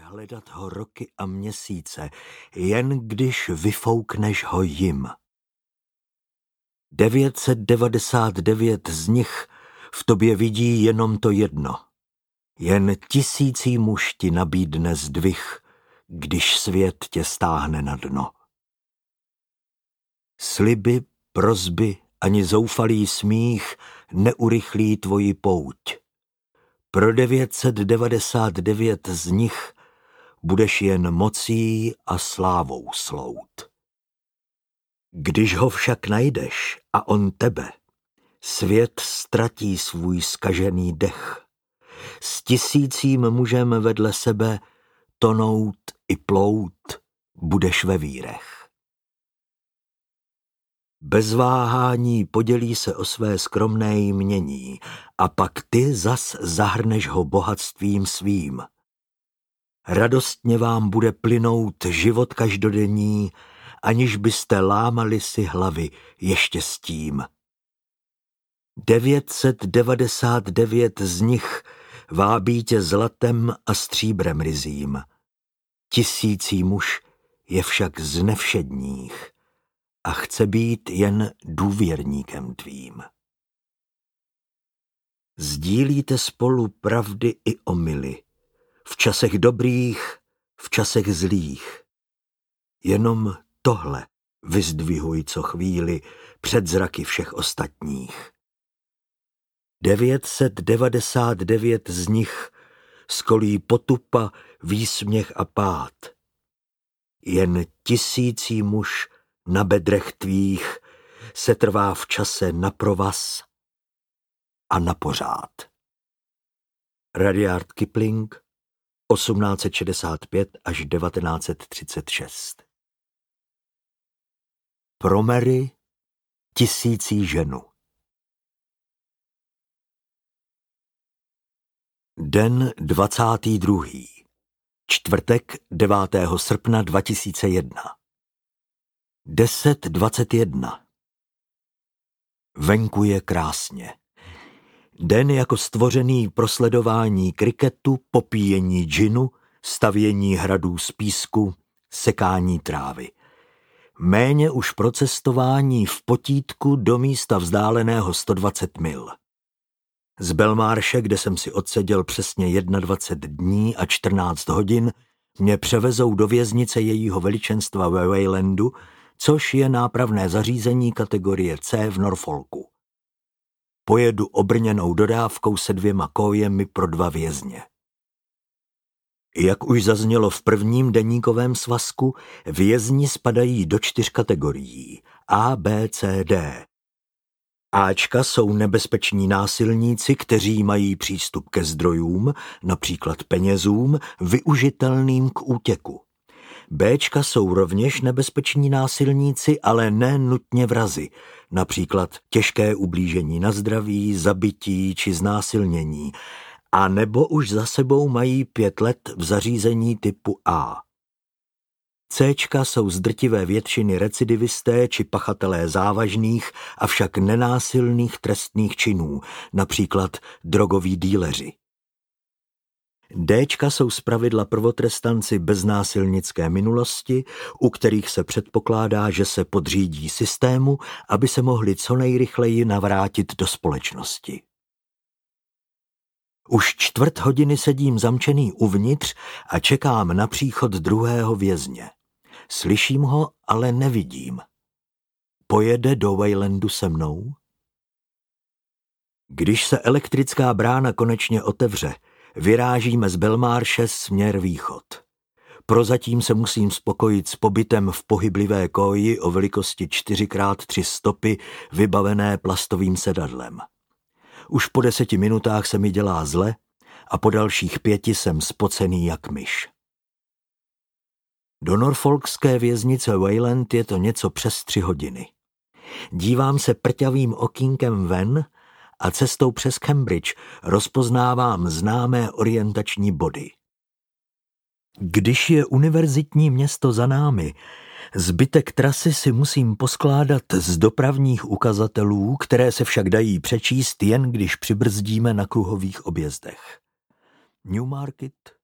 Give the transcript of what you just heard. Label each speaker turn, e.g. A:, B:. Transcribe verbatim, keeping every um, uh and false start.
A: hledat ho roky a měsíce, jen když vyfoukneš ho jim. devět set devadesát devět z nich v tobě vidí jenom to jedno. Jen tisící muž ti nabídne zdvih, když svět tě stáhne na dno. Sliby, prosby ani zoufalý smích neurychlí tvoji pouť. Pro devět set devadesát devět z nich budeš jen mocí a slávou slout. Když ho však najdeš a on tebe, svět ztratí svůj zkažený dech. S tisícím mužem vedle sebe tonout i plout budeš ve vírech. Bez váhání podělí se o své skromné jmění a pak ty zas zahrneš ho bohatstvím svým. Radostně vám bude plynout život každodenní, aniž byste lámali si hlavy ještě s tím. devět set devadesát devět z nich vábí tě zlatem a stříbrem ryzím. Tisící muž je však z nevšedních a chce být jen důvěrníkem tvým. Sdílíte spolu pravdy i omyly, v časech dobrých, v časech zlých. Jenom tohle vyzdvihuj co chvíli před zraky všech ostatních. devět set devadesát devět z nich skolí potupa, výsměch a pád. Jen tisící muž na bedrech tvých se trvá v čase na provaz a na pořád. Rudyard Kipling, osmnáct set šedesát pět až devatenáct set třicet šest. Pro Mary tisící ženu. Den dvacátý druhý. Čtvrtek devátého srpna dva tisíce jedna. deset dvacet jedna. Venku je krásně. Den jako stvořený pro sledování kriketu, popíjení džinu, stavění hradů z písku, sekání trávy. Méně už pro cestování v potítku do místa vzdáleného sto dvacet mil. Z Belmarše, kde jsem si odseděl přesně dvacet jedna dní a čtrnáct hodin, mě převezou do věznice jejího veličenstva ve Waylandu, což je nápravné zařízení kategorie C v Norfolku. Pojedu obrněnou dodávkou se dvěma kojemi pro dva vězně. Jak už zaznělo v prvním deníkovém svazku, vězni spadají do čtyř kategorií A, B, C, D. Ačka jsou nebezpeční násilníci, kteří mají přístup ke zdrojům, například penězům, využitelným k útěku. Béčka jsou rovněž nebezpeční násilníci, ale ne nutně vrazi, například těžké ublížení na zdraví, zabití či znásilnění, a nebo už za sebou mají pět let v zařízení typu A. Céčka jsou z drtivé většiny recidivisté či pachatelé závažných, avšak nenásilných trestných činů, například drogoví díleři. Déčka jsou zpravidla prvotrestanci bez násilnické minulosti, u kterých se předpokládá, že se podřídí systému, aby se mohli co nejrychleji navrátit do společnosti. Už čtvrt hodiny sedím zamčený uvnitř a čekám na příchod druhého vězně. Slyším ho, ale nevidím. Pojede do Waylandu se mnou? Když se elektrická brána konečně otevře, vyrážíme z Belmarše směr východ. Prozatím se musím spokojit s pobytem v pohyblivé koji o velikosti čtyři krát tři stopy, vybavené plastovým sedadlem. Už po deseti minutách se mi dělá zle a po dalších pěti jsem spocený jak myš. Do norfolkské věznice Wayland je to něco přes tři hodiny. Dívám se prťavým okýnkem ven a cestou přes Cambridge rozpoznávám známé orientační body. Když je univerzitní město za námi, zbytek trasy si musím poskládat z dopravních ukazatelů, které se však dají přečíst jen když přibrzdíme na kruhových objezdech. Newmarket,